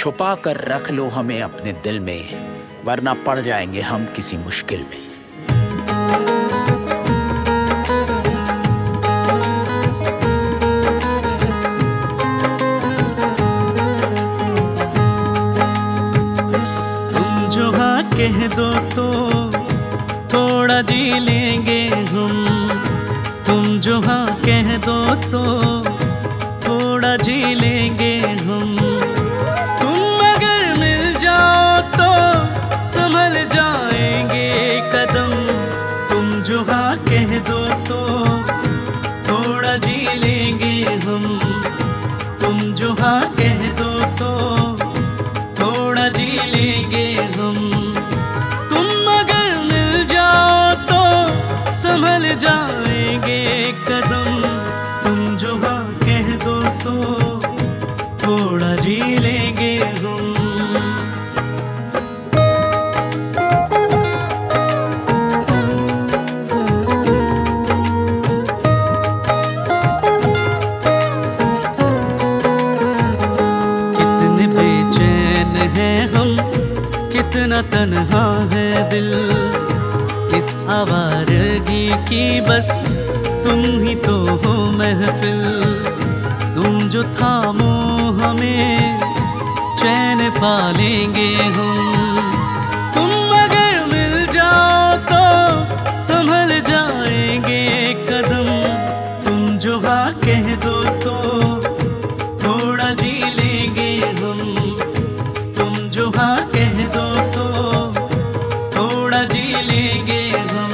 छुपा कर रख लो हमें अपने दिल में, वरना पड़ जाएंगे हम किसी मुश्किल में। तुम जो हाँ कह दो तो थोड़ा जी लेंगे हम, तुम जो हाँ कह दो तो थोड़ा जी लेंगे हम। तुम अगर मिल जाओ तो संभल जाएंगे कदम, तुम जो हाँ कह दो तो थोड़ा जी लेंगे हम, तुम जो हाँ कह दो तो थोड़ा जी लेंगे हम। तुम अगर मिल जाओ तो संभल जाएंगे कदम, तुम जो हाँ कह दो तो थोड़ा जी लेंगे हम। कितने बेचैन हैं हम, कितना तन्हा है दिल, इस आवारगी की बस तुम ही तो हो महफिल। तुम जो थामो हमें चैन पा लेंगे हम, तुम अगर मिल जाओ तो संभल जाएंगे कदम, तुम जो हाँ कह दो तो थोड़ा जी लेंगे हम, तुम जो हाँ कह दो तो थोड़ा जी लेंगे हम।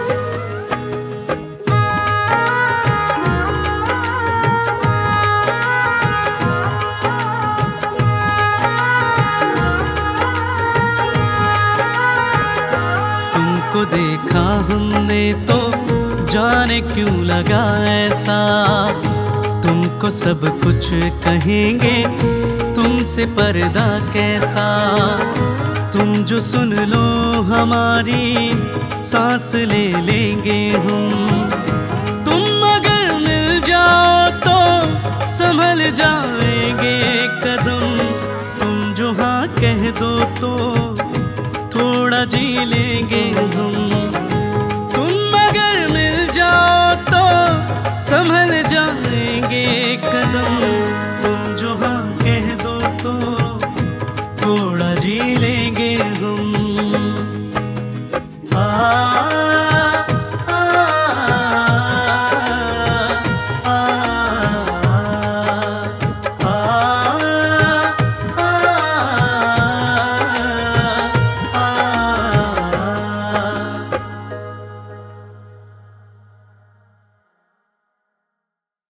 तुमको देखा हमने तो जाने क्यों लगा ऐसा, तुमको सब कुछ कहेंगे तुमसे पर्दा कैसा। तुम जो सुन लो हमारी सांस ले लेंगे हम, तुम अगर मिल जाओ तो संभल जाएंगे कदम, तुम जो हाँ कह दो तो थोड़ा जी लेंगे